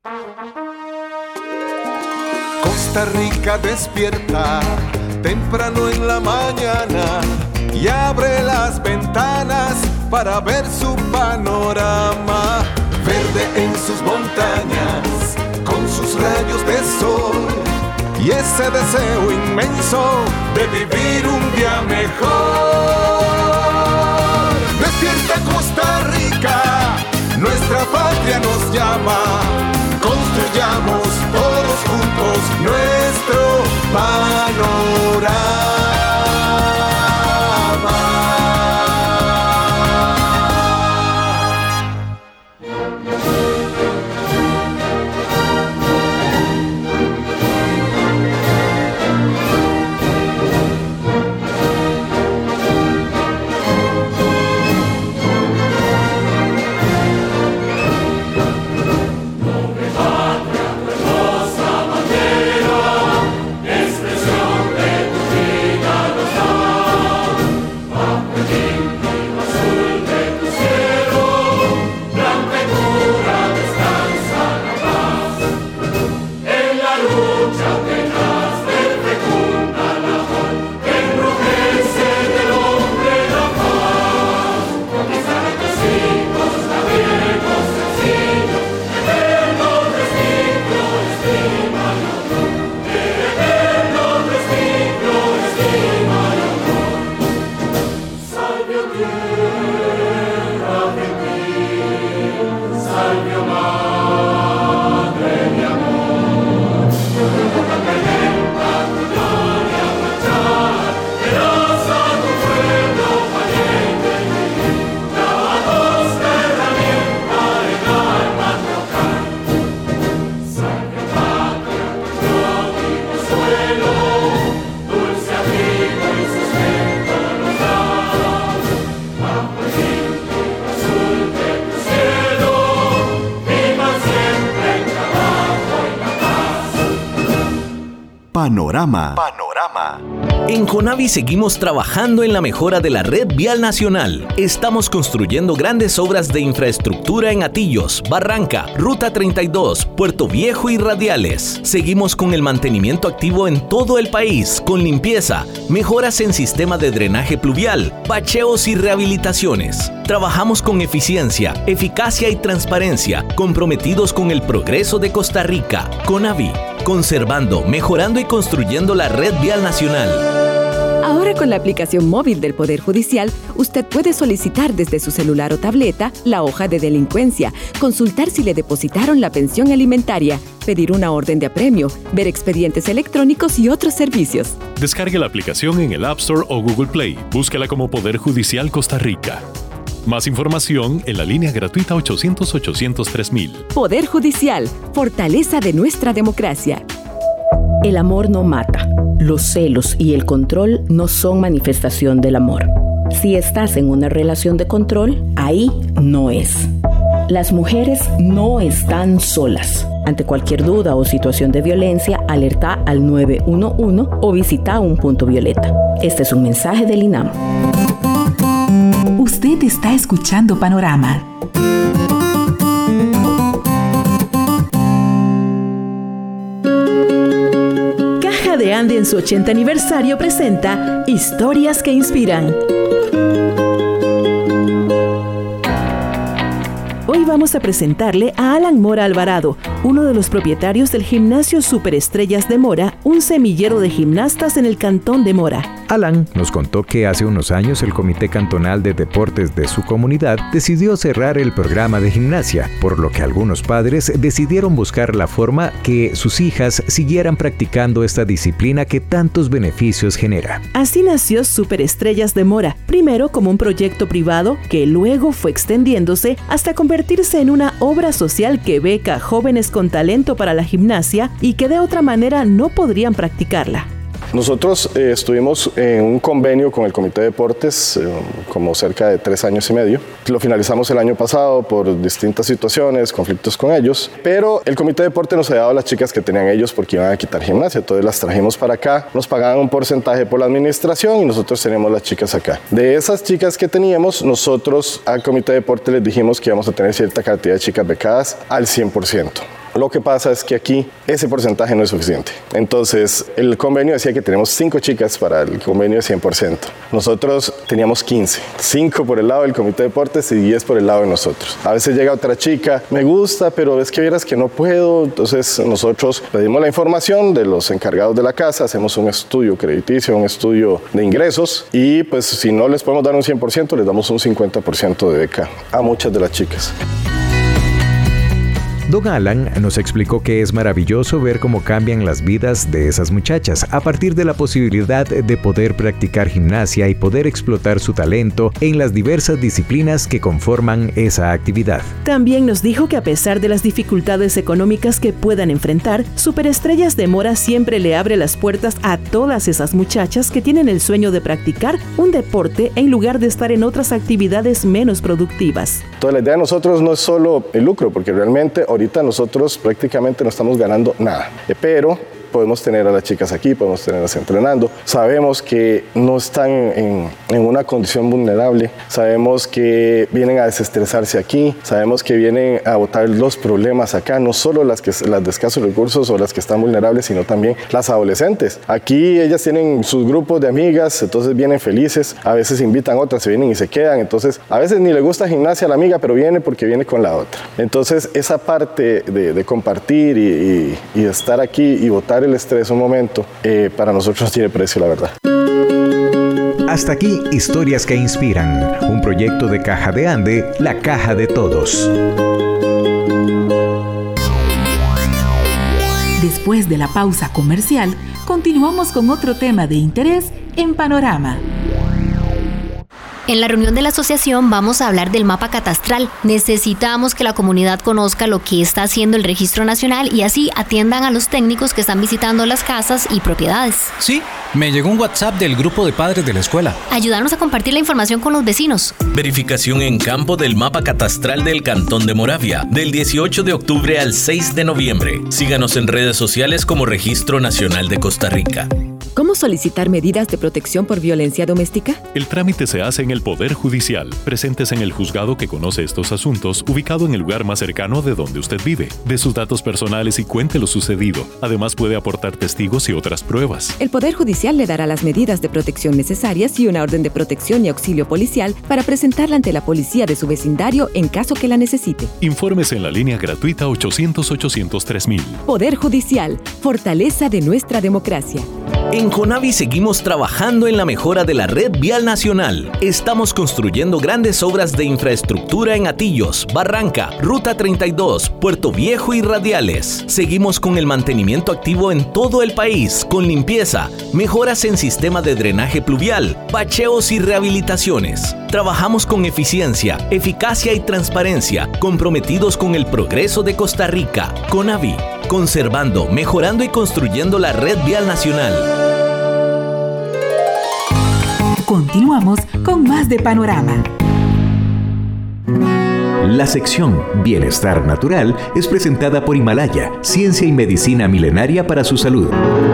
Costa Rica despierta temprano en la mañana y abre las ventanas para ver su panorama. Verde en sus montañas, con sus rayos de sol y ese deseo inmenso de vivir un día mejor. Despierta Costa Rica, nuestra patria nos llama. Construyamos todos juntos nuestro panorama. Panorama. En Conavi seguimos trabajando en la mejora de la red vial nacional. Estamos construyendo grandes obras de infraestructura en Atillos, Barranca, Ruta 32, Puerto Viejo y Radiales. Seguimos con el mantenimiento activo en todo el país, con limpieza, mejoras en sistema de drenaje pluvial, bacheos y rehabilitaciones. Trabajamos con eficiencia, eficacia y transparencia, comprometidos con el progreso de Costa Rica. Conavi, conservando, mejorando y construyendo la red vial nacional. Ahora con la aplicación móvil del Poder Judicial, usted puede solicitar desde su celular o tableta la hoja de delincuencia, consultar si le depositaron la pensión alimentaria, pedir una orden de apremio, ver expedientes electrónicos y otros servicios. Descargue la aplicación en el App Store o Google Play. Búsquela como Poder Judicial Costa Rica. Más información en la línea gratuita 800-800-3000. Poder Judicial, fortaleza de nuestra democracia. El amor no mata. Los celos y el control no son manifestación del amor. Si estás en una relación de control, ahí no es. Las mujeres no están solas. Ante cualquier duda o situación de violencia, alerta al 911 o visita un punto violeta. Este es un mensaje del INAM. Usted está escuchando Panorama. Caja de Ande en su 80 aniversario presenta Historias que Inspiran. Hoy vamos a presentarle a Alan Mora Alvarado, uno de los propietarios del gimnasio Superestrellas de Mora, un semillero de gimnastas en el cantón de Mora. Alan nos contó que hace unos años el Comité Cantonal de Deportes de su comunidad decidió cerrar el programa de gimnasia, por lo que algunos padres decidieron buscar la forma que sus hijas siguieran practicando esta disciplina que tantos beneficios genera. Así nació Superestrellas de Mora, primero como un proyecto privado que luego fue extendiéndose hasta convertirse en una obra social que beca a jóvenes con talento para la gimnasia y que de otra manera no podrían practicarla. Nosotros estuvimos en un convenio con el Comité de Deportes como cerca de 3 años y medio. Lo finalizamos el año pasado por distintas situaciones, conflictos con ellos, pero el Comité de Deportes nos había dado las chicas que tenían ellos porque iban a quitar gimnasia, entonces las trajimos para acá, nos pagaban un porcentaje por la administración y nosotros teníamos las chicas acá. De esas chicas que teníamos, nosotros al Comité de Deportes les dijimos que íbamos a tener cierta cantidad de chicas becadas al 100%. Lo que pasa es que aquí ese porcentaje no es suficiente. Entonces, el convenio decía que tenemos 5 chicas para el convenio de 100%. Nosotros teníamos 15. 5 por el lado del Comité de Deportes y 10 por el lado de nosotros. A veces llega otra chica, me gusta, pero es que vieras que no puedo. Entonces, nosotros pedimos la información de los encargados de la casa, hacemos un estudio crediticio, un estudio de ingresos y pues si no les podemos dar un 100%, les damos un 50% de beca a muchas de las chicas. Don Alan nos explicó que es maravilloso ver cómo cambian las vidas de esas muchachas a partir de la posibilidad de poder practicar gimnasia y poder explotar su talento en las diversas disciplinas que conforman esa actividad. También nos dijo que a pesar de las dificultades económicas que puedan enfrentar, Superestrellas de Mora siempre le abre las puertas a todas esas muchachas que tienen el sueño de practicar un deporte en lugar de estar en otras actividades menos productivas. Entonces la idea de nosotros no es solo el lucro, porque realmente ahorita nosotros prácticamente no estamos ganando nada, pero podemos tener a las chicas aquí, podemos tenerlas entrenando. Sabemos que no están en una condición vulnerable, sabemos que vienen a desestresarse aquí, sabemos que vienen a botar los problemas acá, no solo las de escasos recursos o las que están vulnerables, sino también las adolescentes. Aquí ellas tienen sus grupos de amigas, entonces vienen felices, a veces invitan otras, se vienen y se quedan, entonces a veces ni le gusta gimnasia a la amiga, pero viene porque viene con la otra. Entonces esa parte de compartir y estar aquí y botar el estrés un momento, para nosotros no tiene precio, la verdad. Hasta aquí, Historias que Inspiran, un proyecto de Caja de Ande, la caja de todos. Después de la pausa comercial, continuamos con otro tema de interés en Panorama. En la reunión de la asociación vamos a hablar del mapa catastral. Necesitamos que la comunidad conozca lo que está haciendo el Registro Nacional y así atiendan a los técnicos que están visitando las casas y propiedades. Sí, me llegó un WhatsApp del grupo de padres de la escuela. Ayudarnos a compartir la información con los vecinos. Verificación en campo del mapa catastral del Cantón de Moravia, del 18 de octubre al 6 de noviembre. Síganos en redes sociales como Registro Nacional de Costa Rica. ¿Cómo solicitar medidas de protección por violencia doméstica? El trámite se hace en el Poder Judicial. Presentes en el juzgado que conoce estos asuntos, ubicado en el lugar más cercano de donde usted vive. Dé sus datos personales y cuente lo sucedido. Además, puede aportar testigos y otras pruebas. El Poder Judicial le dará las medidas de protección necesarias y una orden de protección y auxilio policial para presentarla ante la policía de su vecindario en caso que la necesite. Infórmese en la línea gratuita 800-800-3000. Poder Judicial, fortaleza de nuestra democracia. En CONAVI seguimos trabajando en la mejora de la red vial nacional. Estamos construyendo grandes obras de infraestructura en Atillos, Barranca, Ruta 32, Puerto Viejo y Radiales. Seguimos con el mantenimiento activo en todo el país, con limpieza, mejoras en sistema de drenaje pluvial, bacheos y rehabilitaciones. Trabajamos con eficiencia, eficacia y transparencia, comprometidos con el progreso de Costa Rica. CONAVI, conservando, mejorando y construyendo la red vial nacional. Continuamos con más de Panorama. La sección Bienestar Natural es presentada por Himalaya, ciencia y medicina milenaria para su salud.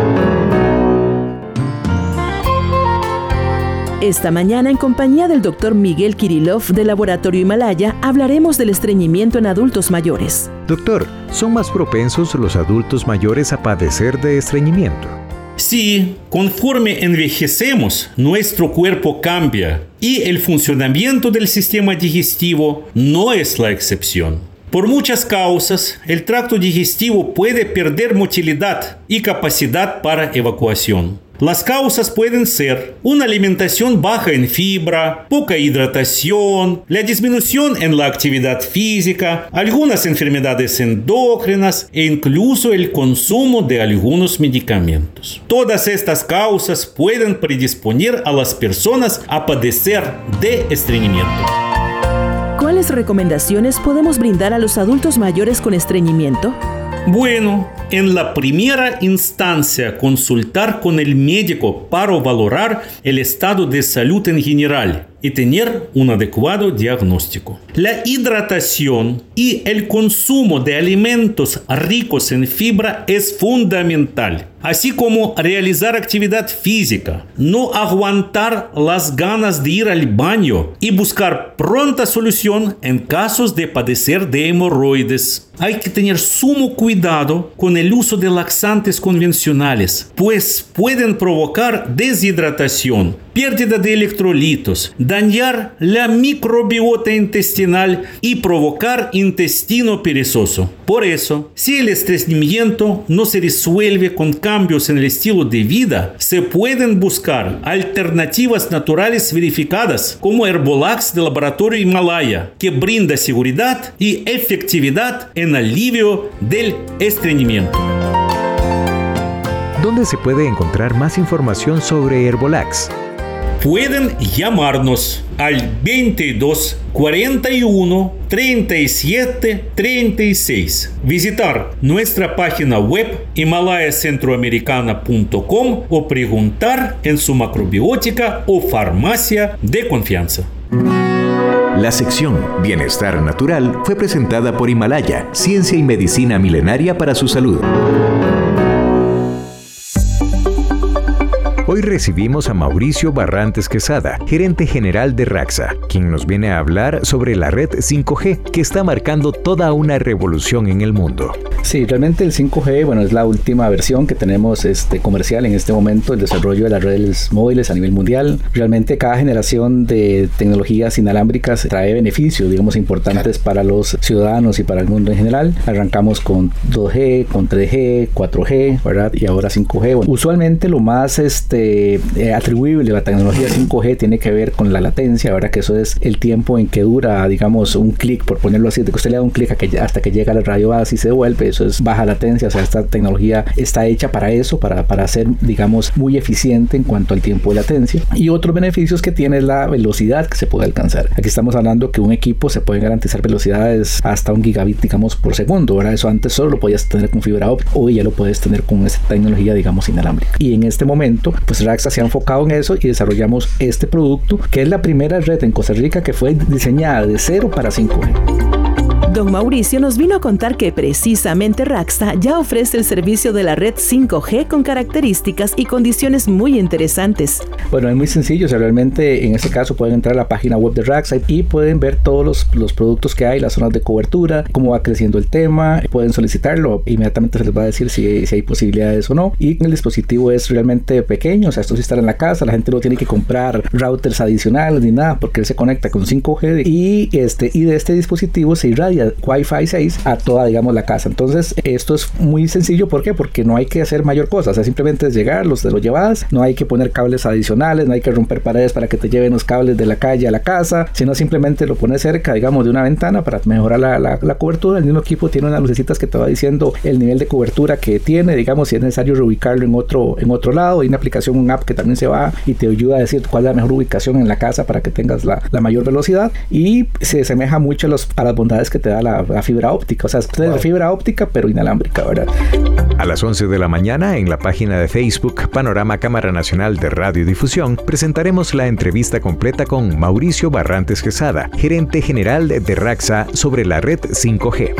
Esta mañana, en compañía del Dr. Miguel Kirillov del Laboratorio Himalaya, hablaremos del estreñimiento en adultos mayores. Doctor, ¿son más propensos los adultos mayores a padecer de estreñimiento? Sí, conforme envejecemos, nuestro cuerpo cambia y el funcionamiento del sistema digestivo no es la excepción. Por muchas causas, el tracto digestivo puede perder motilidad y capacidad para evacuación. Las causas pueden ser una alimentación baja en fibra, poca hidratación, la disminución en la actividad física, algunas enfermedades endócrinas e incluso el consumo de algunos medicamentos. Todas estas causas pueden predisponer a las personas a padecer de estreñimiento. ¿Cuáles recomendaciones podemos brindar a los adultos mayores con estreñimiento? Bueno, en la primera instancia, consultar con el médico para valorar el estado de salud en general y tener un adecuado diagnóstico. La hidratación y el consumo de alimentos ricos en fibra es fundamental, así como realizar actividad física, no aguantar las ganas de ir al baño y buscar pronta solución en casos de padecer de hemorroides. hay que tener sumo cuidado con el uso de laxantes convencionales, pues pueden provocar deshidratación, pérdida de electrolitos, dañar la microbiota intestinal y provocar intestino perezoso. Por eso, si el estreñimiento no se resuelve con cambios en el estilo de vida, se pueden buscar alternativas naturales verificadas como Herbolax del laboratorio Himalaya, que brinda seguridad y efectividad en alivio del estreñimiento. ¿Dónde se puede encontrar más información sobre Herbolax? Pueden llamarnos al 22 41 37 36. Visitar nuestra página web himalayacentroamericana.com o preguntar en su macrobiótica o farmacia de confianza. La sección Bienestar Natural fue presentada por Himalaya, ciencia y medicina milenaria para su salud. Hoy recibimos a Mauricio Barrantes Quesada, gerente general de RAXA, quien nos viene a hablar sobre la red 5G, que está marcando toda una revolución en el mundo. Sí, realmente el 5G, es la última versión que tenemos comercial en este momento, el desarrollo de las redes móviles a nivel mundial. Realmente cada generación de tecnologías inalámbricas trae beneficios, importantes para los ciudadanos y para el mundo en general. Arrancamos con 2G, con 3G, 4G, ¿verdad? Y ahora 5G. Usualmente lo más atribuible a la tecnología 5G tiene que ver con la latencia, ¿verdad? Que eso es el tiempo en que dura, un clic, por ponerlo así, de que usted le da un clic hasta que llega a la radio base y se devuelve. Eso es baja latencia, o sea, esta tecnología está hecha para eso, para ser, muy eficiente en cuanto al tiempo de latencia. Y otros beneficios que tiene es la velocidad que se puede alcanzar. Aquí estamos hablando que un equipo se puede garantizar velocidades hasta 1 gigabit, por segundo, ¿verdad? Eso antes solo lo podías tener con fibra óptica, hoy ya lo puedes tener con esta tecnología, inalámbrica. Y en este momento, RAXA se ha enfocado en eso y desarrollamos este producto, que es la primera red en Costa Rica que fue diseñada de cero para 5G. Don Mauricio nos vino a contar que precisamente RAXA ya ofrece el servicio de la red 5G con características y condiciones muy interesantes. Es muy sencillo, realmente en este caso pueden entrar a la página web de RAXA y pueden ver todos los productos que hay, las zonas de cobertura, cómo va creciendo el tema, pueden solicitarlo, inmediatamente se les va a decir si hay posibilidades o no. Y el dispositivo es realmente pequeño, o sea, esto sí está en la casa, la gente no tiene que comprar routers adicionales ni nada, porque él se conecta con 5G y de este dispositivo se irradia Wi-Fi 6 a toda, la casa. Entonces, esto es muy sencillo. ¿Por qué? Porque no hay que hacer mayor cosa. O sea, simplemente es llegar, te lo llevas, no hay que poner cables adicionales, no hay que romper paredes para que te lleven los cables de la calle a la casa, sino simplemente lo pones cerca, de una ventana para mejorar la cobertura. El mismo equipo tiene unas lucecitas que te va diciendo el nivel de cobertura que tiene, si es necesario reubicarlo en otro lado. Hay una aplicación, un app que también se va y te ayuda a decir cuál es la mejor ubicación en la casa para que tengas la mayor velocidad, y se asemeja mucho a las bondades que te da la fibra óptica, o sea, es la fibra óptica pero inalámbrica, ¿verdad? A las 11 de la mañana, en la página de Facebook Panorama Cámara Nacional de Radiodifusión, presentaremos la entrevista completa con Mauricio Barrantes Quesada, gerente general de RAXA, sobre la red 5G.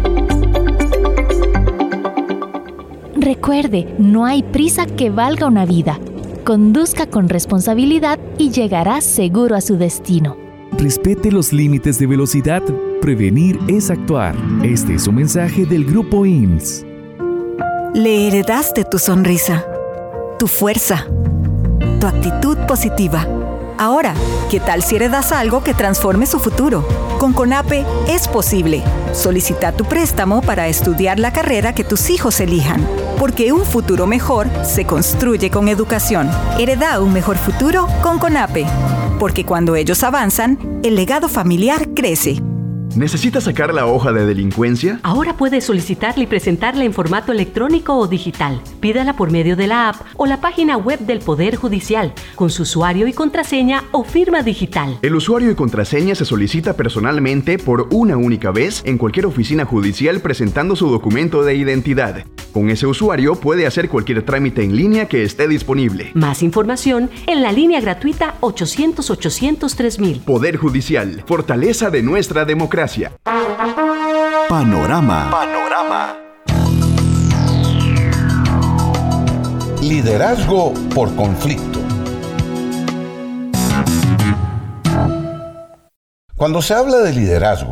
Recuerde, no hay prisa que valga una vida. Conduzca con responsabilidad y llegará seguro a su destino. Respete los límites de velocidad. Prevenir es actuar. Este es un mensaje del Grupo IMSS. Le heredaste tu sonrisa, tu fuerza, tu actitud positiva. Ahora, ¿qué tal si heredas algo que transforme su futuro? Con CONAPE es posible. Solicita tu préstamo para estudiar la carrera que tus hijos elijan. Porque un futuro mejor se construye con educación. Hereda un mejor futuro con CONAPE. Porque cuando ellos avanzan, el legado familiar crece. ¿Necesita sacar la hoja de delincuencia? Ahora puede solicitarla y presentarla en formato electrónico o digital. Pídala por medio de la app o la página web del Poder Judicial, con su usuario y contraseña o firma digital. El usuario y contraseña se solicita personalmente por una única vez en cualquier oficina judicial presentando su documento de identidad. Con ese usuario puede hacer cualquier trámite en línea que esté disponible. Más información en la línea gratuita 800-800-3000. Poder Judicial, fortaleza de nuestra democracia. Panorama. Liderazgo por conflicto. Cuando se habla de liderazgo,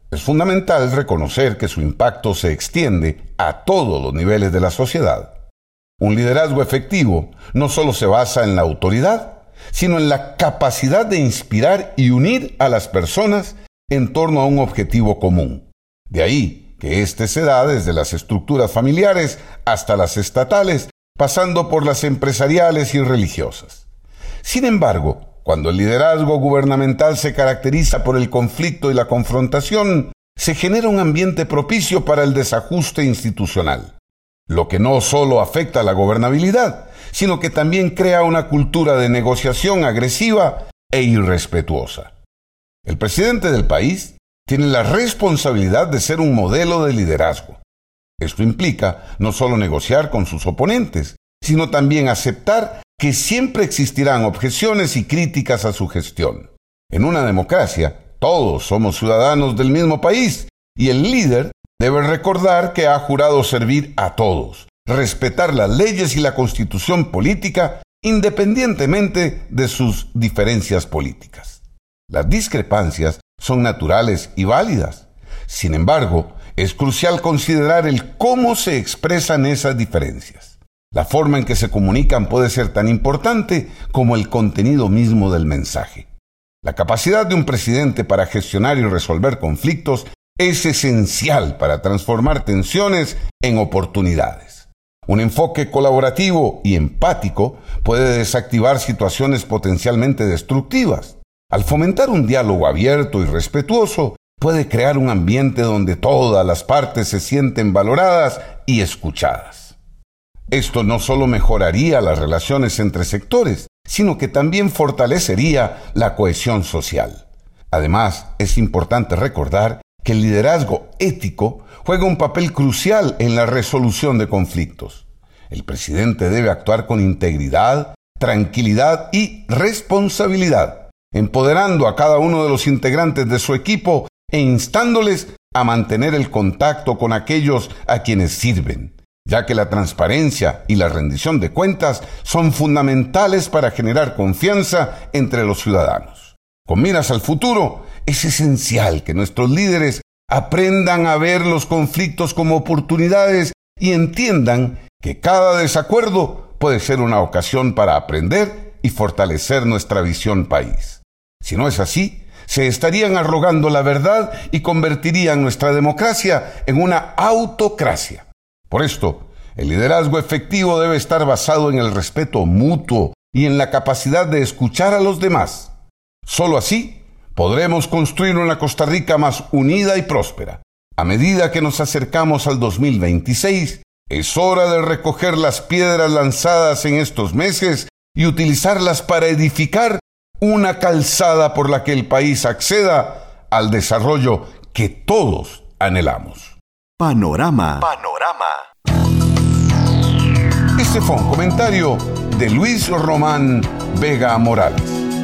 Es fundamental reconocer que su impacto se extiende a todos los niveles de la sociedad. Un liderazgo efectivo no solo se basa en la autoridad, sino en la capacidad de inspirar y unir a las personas en torno a un objetivo común. De ahí que este se da desde las estructuras familiares hasta las estatales, pasando por las empresariales y religiosas. Sin embargo, cuando el liderazgo gubernamental se caracteriza por el conflicto y la confrontación, se genera un ambiente propicio para el desajuste institucional, lo que no solo afecta a la gobernabilidad, sino que también crea una cultura de negociación agresiva e irrespetuosa. El presidente del país tiene la responsabilidad de ser un modelo de liderazgo. Esto implica no solo negociar con sus oponentes, sino también aceptar que siempre existirán objeciones y críticas a su gestión. En una democracia, todos somos ciudadanos del mismo país y el líder debe recordar que ha jurado servir a todos, respetar las leyes y la constitución política independientemente de sus diferencias políticas. Las discrepancias son naturales y válidas. Sin embargo, es crucial considerar el cómo se expresan esas diferencias. La forma en que se comunican puede ser tan importante como el contenido mismo del mensaje. La capacidad de un presidente para gestionar y resolver conflictos es esencial para transformar tensiones en oportunidades. Un enfoque colaborativo y empático puede desactivar situaciones potencialmente destructivas. Al fomentar un diálogo abierto y respetuoso, puede crear un ambiente donde todas las partes se sienten valoradas y escuchadas. Esto no solo mejoraría las relaciones entre sectores, sino que también fortalecería la cohesión social. Además, es importante recordar que el liderazgo ético juega un papel crucial en la resolución de conflictos. El presidente debe actuar con integridad, tranquilidad y responsabilidad, empoderando a cada uno de los integrantes de su equipo e instándoles a mantener el contacto con aquellos a quienes sirven, ya que la transparencia y la rendición de cuentas son fundamentales para generar confianza entre los ciudadanos. Con miras al futuro, es esencial que nuestros líderes aprendan a ver los conflictos como oportunidades y entiendan que cada desacuerdo puede ser una ocasión para aprender y fortalecer nuestra visión país. Si no es así, se estarían arrogando la verdad y convertirían nuestra democracia en una autocracia. Por esto, el liderazgo efectivo debe estar basado en el respeto mutuo y en la capacidad de escuchar a los demás. Solo así podremos construir una Costa Rica más unida y próspera. A medida que nos acercamos al 2026, es hora de recoger las piedras lanzadas en estos meses y utilizarlas para edificar una calzada por la que el país acceda al desarrollo que todos anhelamos. Panorama. Este fue un comentario de Luis Román Vega Morales.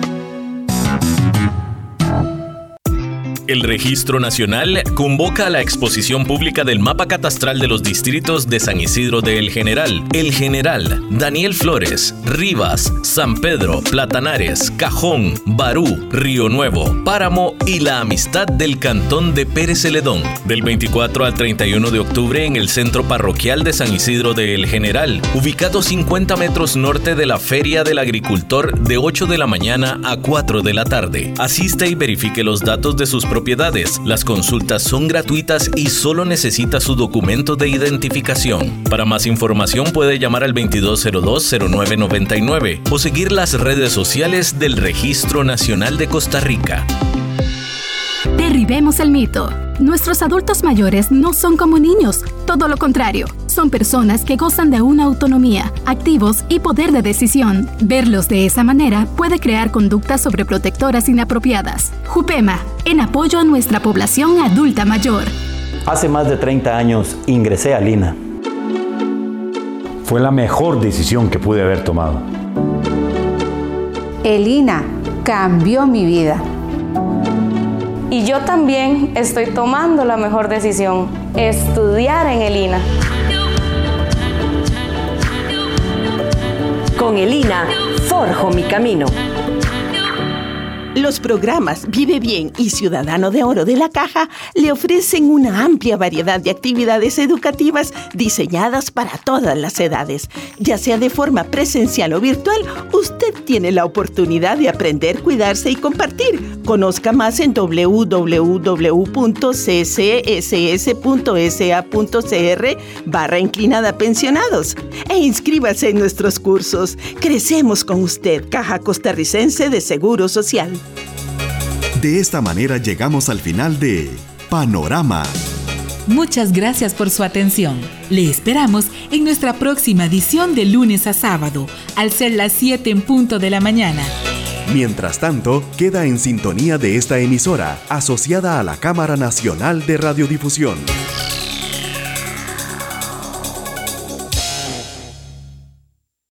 El Registro Nacional convoca a la exposición pública del mapa catastral de los distritos de San Isidro de El General, Daniel Flores, Rivas, San Pedro, Platanares, Cajón, Barú, Río Nuevo, Páramo y La Amistad del Cantón de Pérez Celedón. Del 24 al 31 de octubre en el Centro Parroquial de San Isidro de El General, ubicado 50 metros norte de la Feria del Agricultor de 8 de la mañana a 4 de la tarde. Asiste y verifique los datos de sus propiedades. Las consultas son gratuitas y solo necesita su documento de identificación. Para más información puede llamar al 2202-0999 o seguir las redes sociales del Registro Nacional de Costa Rica. Derribemos el mito. Nuestros adultos mayores no son como niños, todo lo contrario. Son personas que gozan de una autonomía, activos y poder de decisión. Verlos de esa manera puede crear conductas sobreprotectoras inapropiadas. JUPEMA, en apoyo a nuestra población adulta mayor. Hace más de 30 años ingresé al INA. Fue la mejor decisión que pude haber tomado. El INA cambió mi vida. Y yo también estoy tomando la mejor decisión, estudiar en el INA. Con el INA, forjo mi camino. Los programas Vive Bien y Ciudadano de Oro de la Caja le ofrecen una amplia variedad de actividades educativas diseñadas para todas las edades. Ya sea de forma presencial o virtual, usted tiene la oportunidad de aprender, cuidarse y compartir. Conozca más en www.ccss.sa.cr/pensionados e inscríbase en nuestros cursos. Crecemos con usted, Caja Costarricense de Seguro Social. De esta manera llegamos al final de Panorama. Muchas gracias por su atención. Le esperamos en nuestra próxima edición de lunes a sábado, al ser las 7 en punto de la mañana. Mientras tanto, queda en sintonía de esta emisora, asociada a la Cámara Nacional de Radiodifusión.